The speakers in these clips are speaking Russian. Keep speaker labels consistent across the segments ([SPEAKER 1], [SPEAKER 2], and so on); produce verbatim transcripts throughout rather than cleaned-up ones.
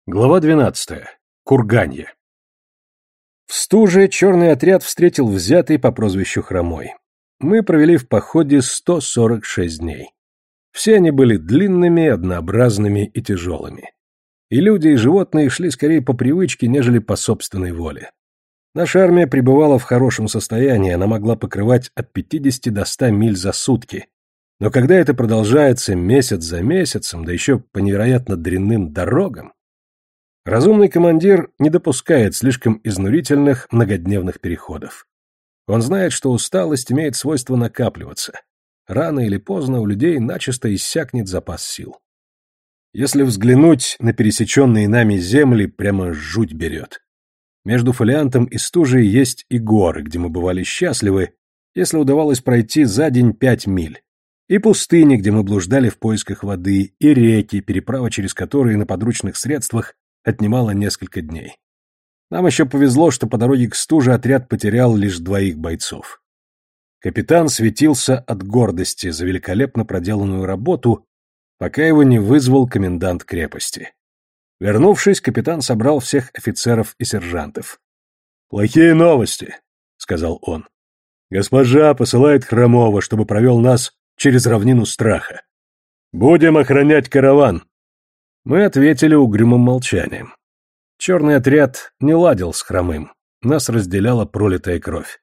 [SPEAKER 1] Глава двенадцатая. Курганье. В Стуже черный отряд встретил взятый по прозвищу Хромой. Мы провели в походе сто сорок шесть дней. Все они были длинными, однообразными и тяжелыми. И люди, и животные шли скорее по привычке, нежели по собственной воле. Наша армия пребывала в хорошем состоянии, она могла покрывать от пятидесяти до ста миль за сутки. Но когда это продолжается месяц за месяцем, да еще по невероятно дрянным дорогам, разумный командир не допускает слишком изнурительных многодневных переходов. Он знает, что усталость имеет свойство накапливаться. Рано или поздно у людей начисто иссякнет запас сил. Если взглянуть на пересеченные нами земли, прямо жуть берет. Между Фолиантом и Стужей есть и горы, где мы бывали счастливы, если удавалось пройти за день пять миль, и пустыни, где мы блуждали в поисках воды, и реки, переправа через которые на подручных средствах отнимало несколько дней. Нам еще повезло, что по дороге к Стуже отряд потерял лишь двоих бойцов. Капитан светился от гордости за великолепно проделанную работу, пока его не вызвал комендант крепости. Вернувшись, капитан собрал всех офицеров и сержантов. «Плохие новости», — сказал он. «Госпожа посылает Хромого, чтобы провел нас через равнину страха. Будем охранять караван». Мы ответили угрюмым молчанием. Черный отряд не ладил с Хромым. Нас разделяла пролитая кровь.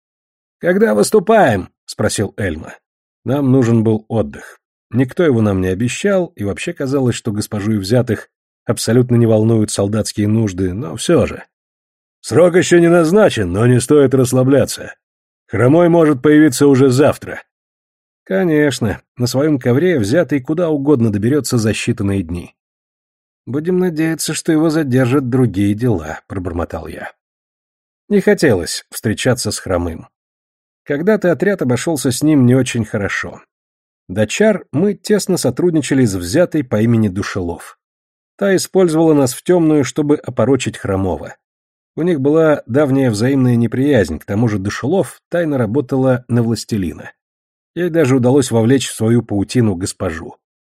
[SPEAKER 1] «Когда выступаем?» — спросил Эльма. Нам нужен был отдых. Никто его нам не обещал, и вообще казалось, что госпожу и взятых абсолютно не волнуют солдатские нужды, но все же. «Срок еще не назначен, но не стоит расслабляться. Хромой может появиться уже завтра». Конечно, на своем ковре взятый куда угодно доберется за считанные дни. «Будем надеяться, что его задержат другие дела», — пробормотал я. Не хотелось встречаться с Хромым. Когда-то отряд обошелся с ним не очень хорошо. До чар мы тесно сотрудничали с взятой по имени Душелов. Та использовала нас в темную, чтобы опорочить Хромого. У них была давняя взаимная неприязнь, к тому же Душелов тайно работала на властелина. Ей даже удалось вовлечь в свою паутину госпожу.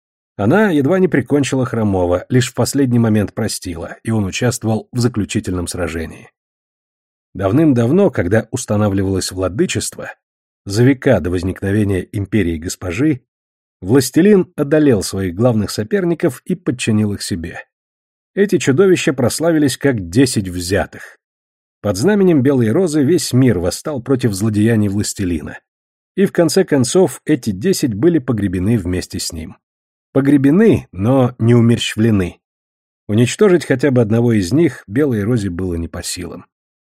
[SPEAKER 1] Она едва не прикончила Хромого, лишь в последний момент простила, и он участвовал в заключительном сражении. Давным-давно, когда устанавливалось владычество, за века до возникновения империи госпожи, властелин одолел своих главных соперников и подчинил их себе. Эти чудовища прославились как десять взятых. Под знаменем Белой Розы весь мир восстал против злодеяний властелина. И в конце концов эти десять были погребены вместе с ним. Погребены, но не умерщвлены. Уничтожить хотя бы одного из них Белой Розе было не по силам.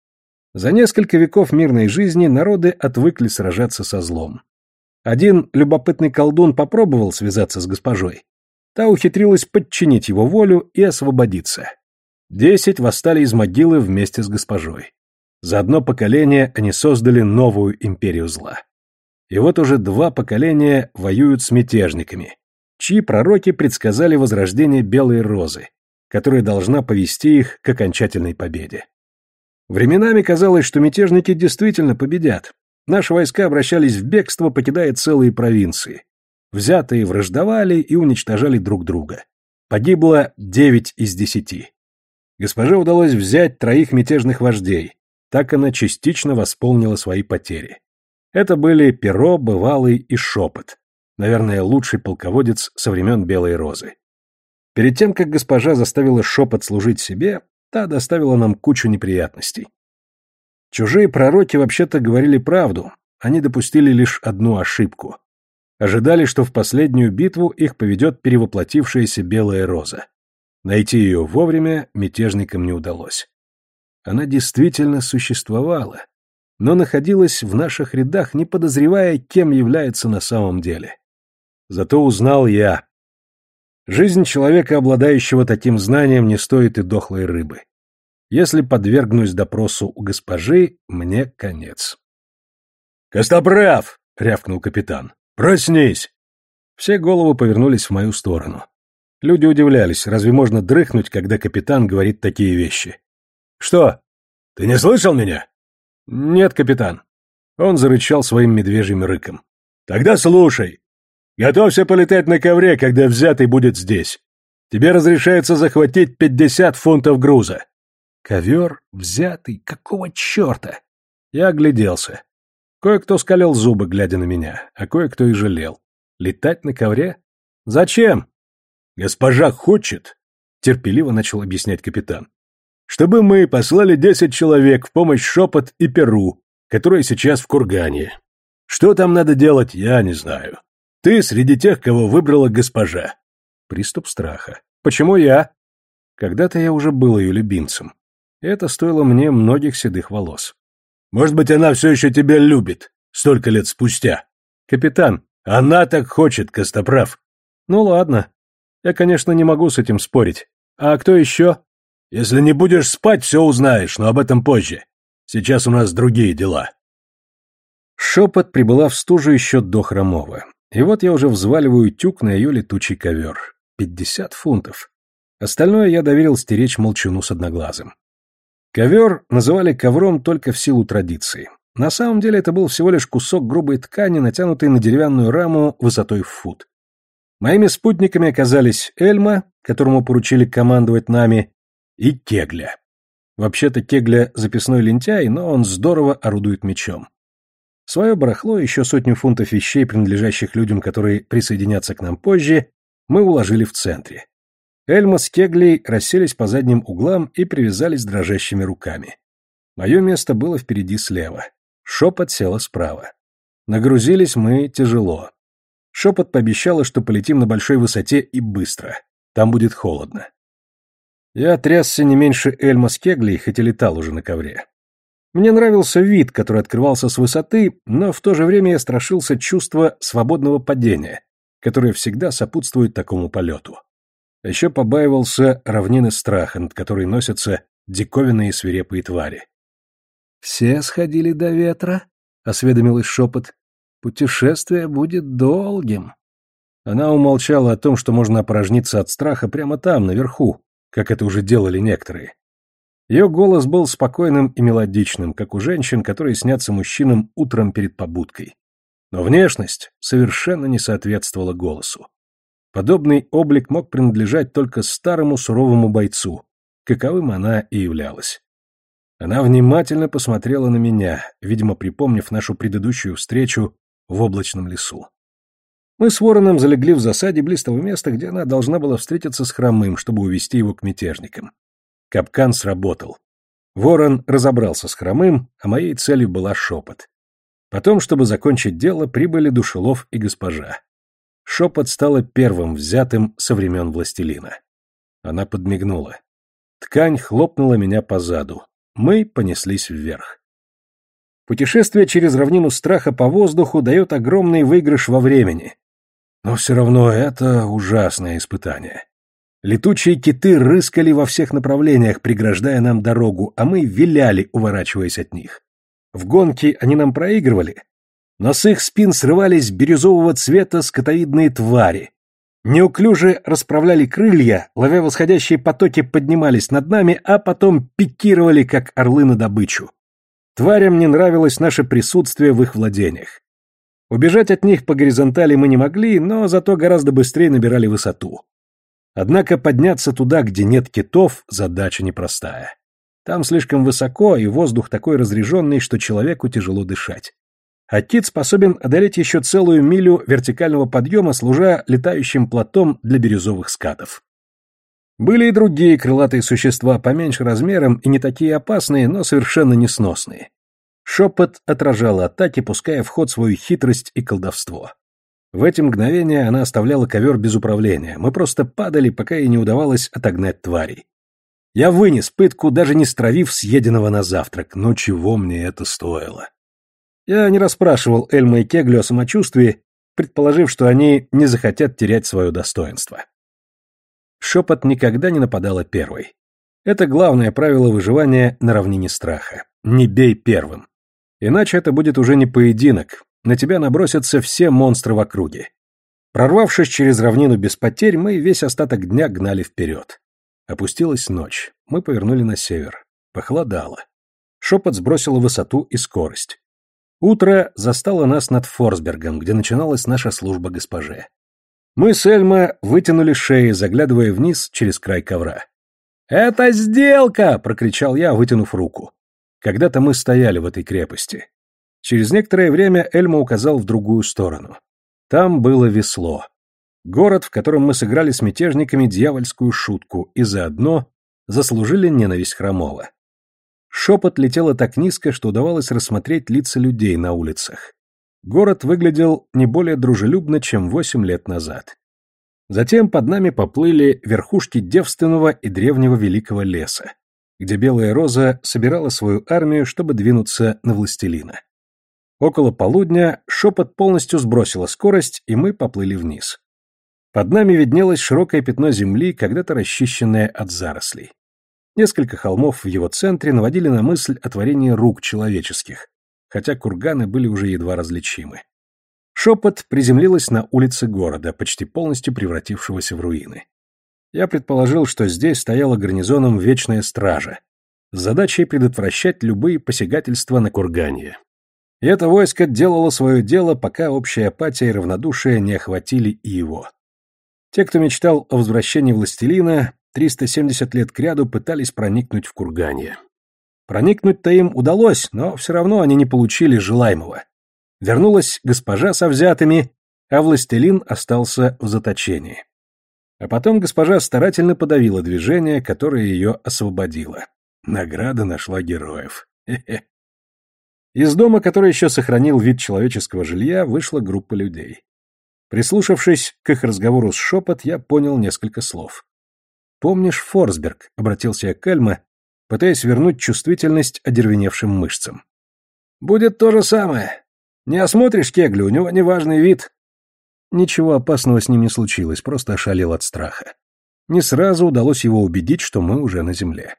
[SPEAKER 1] За несколько веков мирной жизни народы отвыкли сражаться со злом. Один любопытный колдун попробовал связаться с госпожой. Та ухитрилась подчинить его волю и освободиться. Десять восстали из могилы вместе с госпожой. За одно поколение они создали новую империю зла. И вот уже два поколения воюют с мятежниками, чьи пророки предсказали возрождение Белой Розы, которая должна повести их к окончательной победе. Временами казалось, что мятежники действительно победят. Наши войска обращались в бегство, покидая целые провинции. Взятые враждовали и уничтожали друг друга. Погибло девять из десяти. Госпоже удалось взять троих мятежных вождей. Так она частично восполнила свои потери. Это были Перо, Бывалый и Шепот. Наверное, лучший полководец со времен Белой Розы. Перед тем, как госпожа заставила Шепот служить себе, та доставила нам кучу неприятностей. Чужие пророки вообще-то говорили правду, они допустили лишь одну ошибку. Ожидали, что в последнюю битву их поведет перевоплотившаяся Белая Роза. Найти ее вовремя мятежникам не удалось. Она действительно существовала, но находилась в наших рядах, не подозревая, кем является на самом деле. Зато узнал я. Жизнь человека, обладающего таким знанием, не стоит и дохлой рыбы. Если подвергнусь допросу у госпожи, мне конец. «Костоправ!» — рявкнул капитан. «Проснись!» Все головы повернулись в мою сторону. Люди удивлялись, разве можно дрыхнуть, когда капитан говорит такие вещи? «Что? Ты не слышал меня?» «Нет, капитан». Он зарычал своим медвежьим рыком. «Тогда слушай. Готовься полетать на ковре, когда взятый будет здесь. Тебе разрешается захватить пятьдесят фунтов груза. Ковер взятый, какого черта? Я огляделся. Кое-кто скалил зубы, глядя на меня, а кое-кто и жалел. Летать на ковре? Зачем? Госпожа хочет, терпеливо начал объяснять капитан, чтобы мы послали десять человек в помощь Шепот и Перу, которые сейчас в Кургане. Что там надо делать, я не знаю. Ты среди тех, кого выбрала госпожа. Приступ страха. Почему я? Когда-то я уже был ее любимцем. Это стоило мне многих седых волос. Может быть, она все еще тебя любит, столько лет спустя. Капитан, она так хочет, Костоправ. Ну ладно. Я, конечно, не могу с этим спорить. А кто еще? Если не будешь спать, все узнаешь, но об этом позже. Сейчас у нас другие дела. Шепот прибыла в стужу еще до Хромова. И вот я уже взваливаю тюк на ее летучий ковер. Пятьдесят фунтов. Остальное я доверил стеречь молчуну с одноглазым. Ковер называли ковром только в силу традиции. На самом деле это был всего лишь кусок грубой ткани, натянутый на деревянную раму высотой в фут. Моими спутниками оказались Эльма, которому поручили командовать нами, и Кегля. Вообще-то Кегля записной лентяй, но он здорово орудует мечом. Свое барахло, еще сотню фунтов вещей, принадлежащих людям, которые присоединятся к нам позже, мы уложили в центре. Эльма с Кеглей расселись по задним углам и привязались дрожащими руками. Мое место было впереди слева. Шепот села справа. Нагрузились мы тяжело. Шепот пообещала, что полетим на большой высоте и быстро. Там будет холодно. Я трясся не меньше Эльма с Кеглей, хоть и летал уже на ковре. Мне нравился вид, который открывался с высоты, но в то же время я страшился чувства свободного падения, которое всегда сопутствует такому полету. А еще побаивался равнины страха, над которой носятся диковинные и свирепые твари. «Все сходили до ветра?» — осведомилась Шепот. «Путешествие будет долгим». Она умолчала о том, что можно опорожниться от страха прямо там, наверху, как это уже делали некоторые. Ее голос был спокойным и мелодичным, как у женщин, которые снятся мужчинам утром перед побудкой. Но внешность совершенно не соответствовала голосу. Подобный облик мог принадлежать только старому суровому бойцу, каковым она и являлась. Она внимательно посмотрела на меня, видимо, припомнив нашу предыдущую встречу в облачном лесу. Мы с Вороном залегли в засаде близ того места, где она должна была встретиться с Хромым, чтобы увести его к мятежникам. Капкан сработал. Ворон разобрался с Хромым, а моей целью была Шепот. Потом, чтобы закончить дело, прибыли Душелов и госпожа. Шепот стала первым взятым со времен властелина. Она подмигнула. Ткань хлопнула меня по заду. Мы понеслись вверх. Путешествие через равнину страха по воздуху дает огромный выигрыш во времени. Но все равно это ужасное испытание. Летучие киты рыскали во всех направлениях, преграждая нам дорогу, а мы виляли, уворачиваясь от них. В гонке они нам проигрывали, но с их спин срывались бирюзового цвета скотовидные твари. Неуклюже расправляли крылья, ловя восходящие потоки, поднимались над нами, а потом пикировали, как орлы на добычу. Тварям не нравилось наше присутствие в их владениях. Убежать от них по горизонтали мы не могли, но зато гораздо быстрее набирали высоту. Однако подняться туда, где нет китов, задача непростая. Там слишком высоко, и воздух такой разреженный, что человеку тяжело дышать. А кит способен одолеть еще целую милю вертикального подъема, служа летающим плотом для бирюзовых скатов. Были и другие крылатые существа, поменьше размером и не такие опасные, но совершенно несносные. Шепот отражала атаки, пуская в ход свою хитрость и колдовство. В эти мгновения она оставляла ковер без управления, мы просто падали, пока ей не удавалось отогнать тварей. Я вынес пытку, даже не стравив съеденного на завтрак, но чего мне это стоило? Я не расспрашивал Эльма и Кеглю о самочувствии, предположив, что они не захотят терять свое достоинство. Шепот никогда не нападала первой. Это главное правило выживания на равнине страха. Не бей первым. Иначе это будет уже не поединок, на тебя набросятся все монстры в округе. Прорвавшись через равнину без потерь, мы весь остаток дня гнали вперед. Опустилась ночь, мы повернули на север. Похолодало. Шепот сбросила высоту и скорость. Утро застало нас над Форсбергом, где начиналась наша служба госпоже. Мы с Эльма вытянули шеи, заглядывая вниз через край ковра. «Это сделка!» — прокричал я, вытянув руку. Когда-то мы стояли в этой крепости. Через некоторое время Эльма указал в другую сторону. Там было весло. Город, в котором мы сыграли с мятежниками дьявольскую шутку и заодно заслужили ненависть Хромова. Шепот летело так низко, что удавалось рассмотреть лица людей на улицах. Город выглядел не более дружелюбно, чем восемь лет назад. Затем под нами поплыли верхушки девственного и древнего великого леса, где Белая Роза собирала свою армию, чтобы двинуться на Властелина. Около полудня Шепот полностью сбросила скорость, и мы поплыли вниз. Под нами виднелось широкое пятно земли, когда-то расчищенное от зарослей. Несколько холмов в его центре наводили на мысль о творении рук человеческих, хотя курганы были уже едва различимы. Шепот приземлилась на улице города, почти полностью превратившегося в руины. Я предположил, что здесь стояла гарнизоном вечная стража, с задачей предотвращать любые посягательства на курганье. И это войско делало свое дело, пока общая апатия и равнодушие не охватили и его. Те, кто мечтал о возвращении Властелина, триста семьдесят лет кряду пытались проникнуть в курганье. Проникнуть-то им удалось, но все равно они не получили желаемого. Вернулась госпожа со взятыми, а Властелин остался в заточении. А потом госпожа старательно подавила движение, которое ее освободило. Награда нашла героев. Хе-хе. Из дома, который еще сохранил вид человеческого жилья, вышла группа людей. Прислушавшись к их разговору с Шепот, я понял несколько слов. «Помнишь Форсберг?» — обратился я к Эльме, пытаясь вернуть чувствительность одервеневшим мышцам. «Будет то же самое. Не осмотришь кеглю, у него неважный вид». Ничего опасного с ним не случилось, просто ошалел от страха. Не сразу удалось его убедить, что мы уже на земле.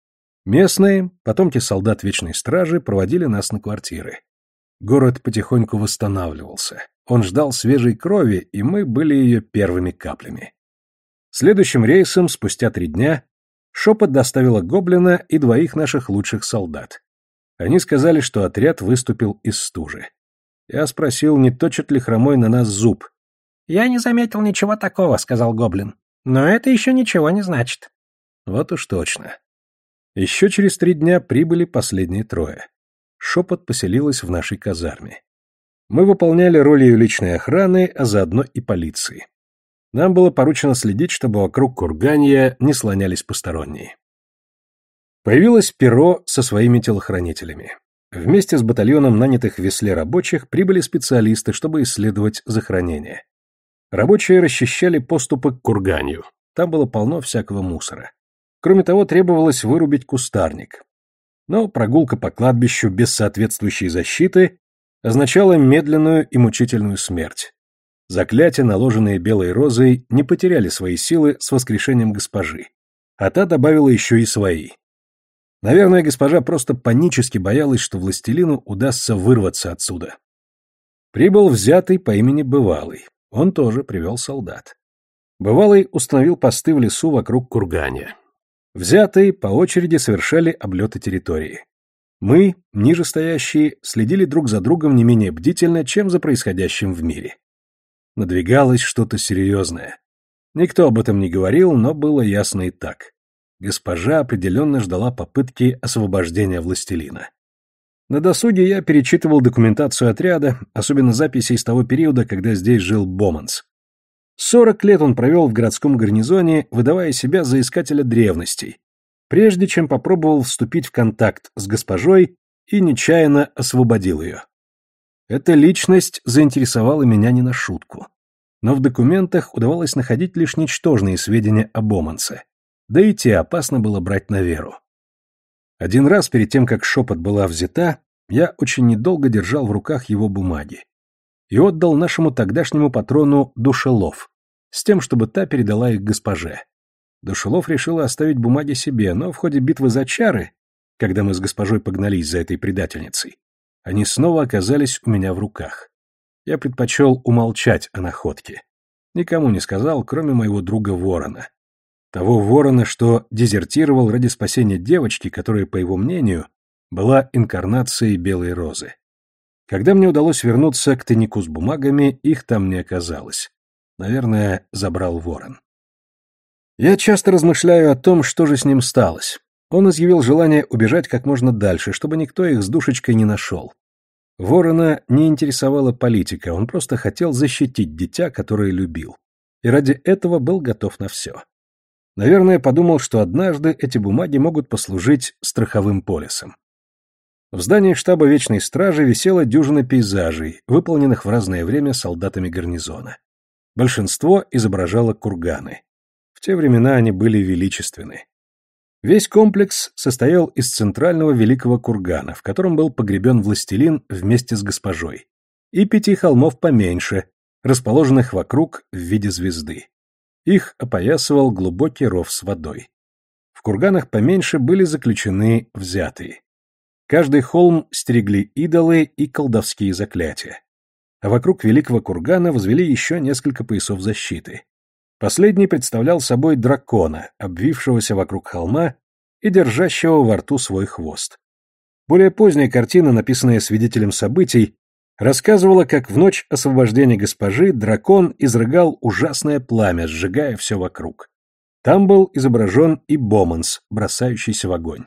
[SPEAKER 1] Местные, потомки солдат Вечной Стражи, проводили нас на квартиры. Город потихоньку восстанавливался. Он ждал свежей крови, и мы были ее первыми каплями. Следующим рейсом, спустя три дня, Шепот доставила гоблина и двоих наших лучших солдат. Они сказали, что отряд выступил из стужи. Я спросил, не точит ли Хромой на нас зуб. «Я не заметил ничего такого», — сказал гоблин. «Но это еще ничего не значит». Вот уж точно. Еще через три дня прибыли последние трое. Шепот поселилась в нашей казарме. Мы выполняли роль ее личной охраны, а заодно и полиции. Нам было поручено следить, чтобы вокруг курганья не слонялись посторонние. Появилось Перо со своими телохранителями. Вместе с батальоном нанятых в весле рабочих прибыли специалисты, чтобы исследовать захоронение. Рабочие расчищали поступы к курганью. Там было полно всякого мусора. Кроме того, требовалось вырубить кустарник. Но прогулка по кладбищу без соответствующей защиты означала медленную и мучительную смерть. Заклятия, наложенные Белой Розой, не потеряли свои силы с воскрешением госпожи, а та добавила еще и свои. Наверное, госпожа просто панически боялась, что Властелину удастся вырваться отсюда. Прибыл взятый по имени Бывалый. Он тоже привел солдат. Бывалый установил посты в лесу вокруг курганя. Взятые по очереди совершали облеты территории. Мы, ниже стоящие, следили друг за другом не менее бдительно, чем за происходящим в мире. Надвигалось что-то серьезное. Никто об этом не говорил, но было ясно и так. Госпожа определенно ждала попытки освобождения Властелина. На досуге я перечитывал документацию отряда, особенно записи из того периода, когда здесь жил Боманс. Сорок лет он провел в городском гарнизоне, выдавая себя за искателя древностей, прежде чем попробовал вступить в контакт с госпожой и нечаянно освободил ее. Эта личность заинтересовала меня не на шутку. Но в документах удавалось находить лишь ничтожные сведения о Бомансе, да и те опасно было брать на веру. Один раз перед тем, как Шепот была взята, я очень недолго держал в руках его бумаги и отдал нашему тогдашнему патрону Душелов, с тем, чтобы та передала их госпоже. Душелов решила оставить бумаги себе, но в ходе битвы за чары, когда мы с госпожой погнались за этой предательницей, они снова оказались у меня в руках. Я предпочел умолчать о находке. Никому не сказал, кроме моего друга Ворона. Того Ворона, что дезертировал ради спасения девочки, которая, по его мнению, была инкарнацией Белой Розы. Когда мне удалось вернуться к тайнику с бумагами, их там не оказалось. Наверное, забрал ворон. Я часто размышляю о том, что же с ним сталось. Он изъявил желание убежать как можно дальше, чтобы никто их с душечкой не нашел. Ворона не интересовала политика, он просто хотел защитить дитя, которое любил. И ради этого был готов на все. Наверное, подумал, что однажды эти бумаги могут послужить страховым полисом. В здании штаба Вечной Стражи висела дюжина пейзажей, выполненных в разное время солдатами гарнизона. Большинство изображало курганы. В те времена они были величественны. Весь комплекс состоял из центрального великого кургана, в котором был погребен властелин вместе с госпожой, и пяти холмов поменьше, расположенных вокруг в виде звезды. Их опоясывал глубокий ров с водой. В курганах поменьше были заключены взятые. Каждый холм стерегли идолы и колдовские заклятия. А вокруг великого кургана возвели еще несколько поясов защиты. Последний представлял собой дракона, обвившегося вокруг холма и держащего во рту свой хвост. Более поздняя картина, написанная свидетелем событий, рассказывала, как в ночь освобождения госпожи дракон изрыгал ужасное пламя, сжигая все вокруг. Там был изображен и Боманс, бросающийся в огонь.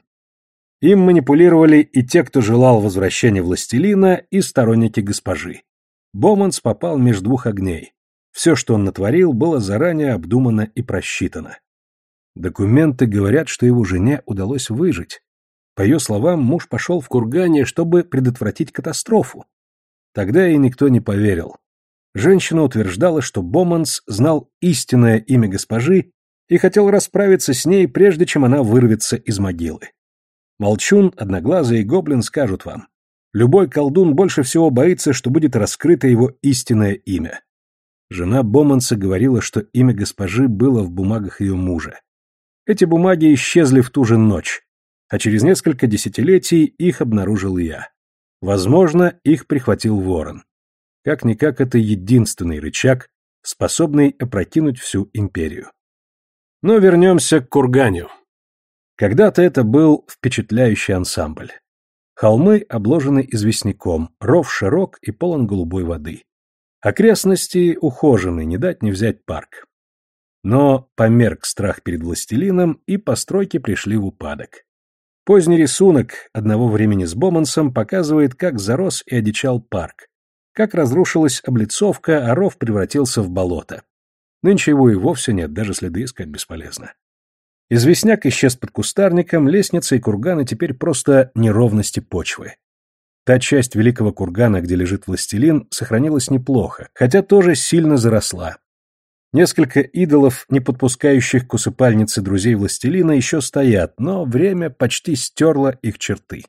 [SPEAKER 1] Им манипулировали и те, кто желал возвращения властелина, и сторонники госпожи. Боманс попал между двух огней. Все, что он натворил, было заранее обдумано и просчитано. Документы говорят, что его жене удалось выжить. По ее словам, муж пошел в кургане, чтобы предотвратить катастрофу. Тогда ей никто не поверил. Женщина утверждала, что Боманс знал истинное имя госпожи и хотел расправиться с ней, прежде чем она вырвется из могилы. Молчун, Одноглазый и Гоблин скажут вам: любой колдун больше всего боится, что будет раскрыто его истинное имя. Жена Боманса говорила, что имя госпожи было в бумагах ее мужа. Эти бумаги исчезли в ту же ночь, а через несколько десятилетий их обнаружил я. Возможно, их прихватил ворон. Как-никак это единственный рычаг, способный опрокинуть всю империю. Но вернемся к курганю. Когда-то это был впечатляющий ансамбль. Холмы обложены известняком, ров широк и полон голубой воды. Окрестности ухожены, не дать не взять парк. Но померк страх перед властелином, и постройки пришли в упадок. Поздний рисунок одного времени с Бомансом показывает, как зарос и одичал парк, как разрушилась облицовка, а ров превратился в болото. Нынче его и вовсе нет, даже следы искать бесполезно. Известняк исчез под кустарником, лестница и курганы теперь просто неровности почвы. Та часть великого кургана, где лежит властелин, сохранилась неплохо, хотя тоже сильно заросла. Несколько идолов, не подпускающих к усыпальнице друзей властелина, еще стоят, но время почти стерло их черты.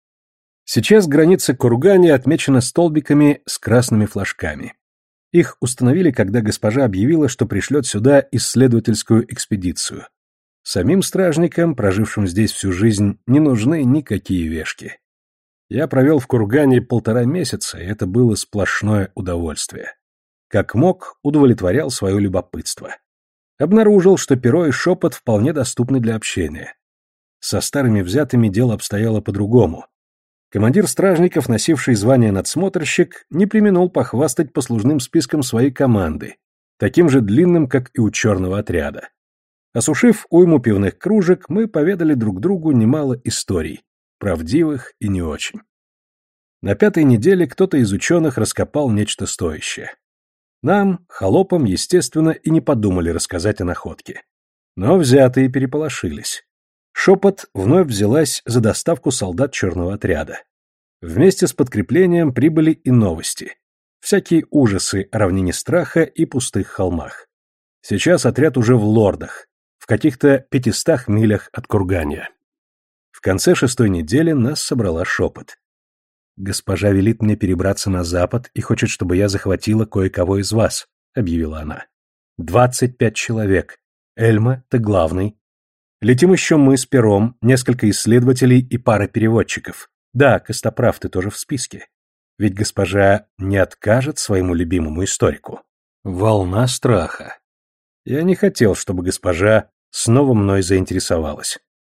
[SPEAKER 1] Сейчас граница кургана отмечена столбиками с красными флажками. Их установили, когда госпожа объявила, что пришлет сюда исследовательскую экспедицию. Самим стражникам, прожившим здесь всю жизнь, не нужны никакие вешки. Я провел в кургане полтора месяца, и это было сплошное удовольствие. Как мог, удовлетворял свое любопытство. Обнаружил, что перо и шепот вполне доступны для общения. Со старыми взятыми дело обстояло по-другому. Командир стражников, носивший звание надсмотрщик, не преминул похвастать послужным списком своей команды, таким же длинным, как и у черного отряда. Осушив уйму пивных кружек, мы поведали друг другу немало историй, правдивых и не очень. На пятой неделе кто-то из ученых раскопал нечто стоящее. Нам, холопам, естественно, и не подумали рассказать о находке. Но взятые переполошились. Шепот вновь взялась за доставку солдат черного отряда. Вместе с подкреплением прибыли и новости. Всякие ужасы о равнине страха и пустых холмах. Сейчас отряд уже в Лордах, в каких-то пятистах милях от Кургания. В конце шестой недели нас собрала шепот. «Госпожа велит мне перебраться на запад и хочет, чтобы я захватила кое-кого из вас», — объявила она. «Двадцать пять человек. Эльма, ты главный. Летим еще мы с Пером, несколько исследователей и пара переводчиков. Да, Костоправ, ты тоже в списке. Ведь госпожа не откажет своему любимому историку». Волна страха. Я не хотел, чтобы госпожа снова мной заинтересовалась.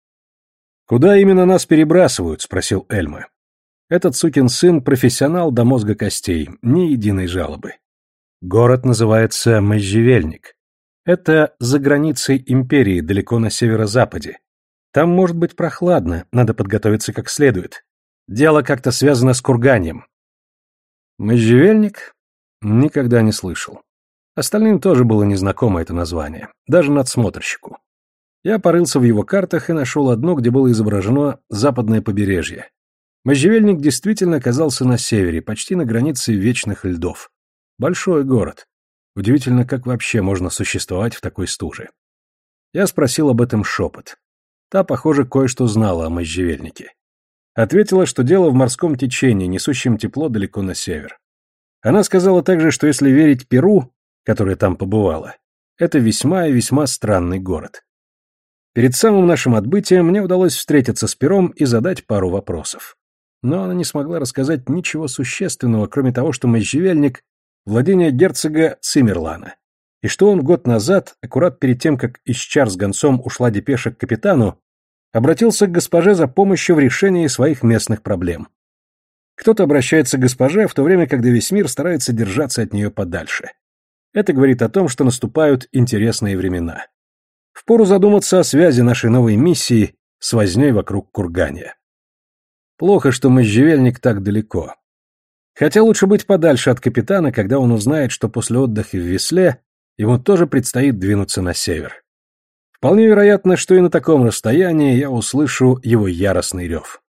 [SPEAKER 1] «Куда именно нас перебрасывают?» — спросил Эльма. Этот сукин сын профессионал до мозга костей, ни единой жалобы. Город называется Можжевельник. Это за границей империи, далеко на северо-западе. Там может быть прохладно, надо подготовиться как следует. Дело как-то связано с курганьем. Можжевельник? Никогда не слышал. Остальным тоже было незнакомо это название, даже надсмотрщику. Я порылся в его картах и нашел одно, где было изображено западное побережье. Можжевельник действительно оказался на севере, почти на границе вечных льдов. Большой город. Удивительно, как вообще можно существовать в такой стуже. Я спросил об этом шепот. Та, похоже, кое-что знала о можжевельнике. Ответила, что дело в морском течении, несущем тепло далеко на север. Она сказала также, что если верить Перу, которая там побывала, это весьма и весьма странный город. Перед самым нашим отбытием мне удалось встретиться с Пером и задать пару вопросов. Но она не смогла рассказать ничего существенного, кроме того, что можжевельник — владение герцога Циммерлана, и что он год назад, аккурат перед тем, как из чар с гонцом ушла депеша к капитану, обратился к госпоже за помощью в решении своих местных проблем. Кто-то обращается к госпоже, в то время, когда весь мир старается держаться от нее подальше. Это говорит о том, что наступают интересные времена. Впору задуматься о связи нашей новой миссии с вознёй вокруг курганья. Плохо, что можжевельник так далеко. Хотя лучше быть подальше от капитана, когда он узнает, что после отдыха в Висле ему тоже предстоит двинуться на север. Вполне вероятно, что и на таком расстоянии я услышу его яростный рев.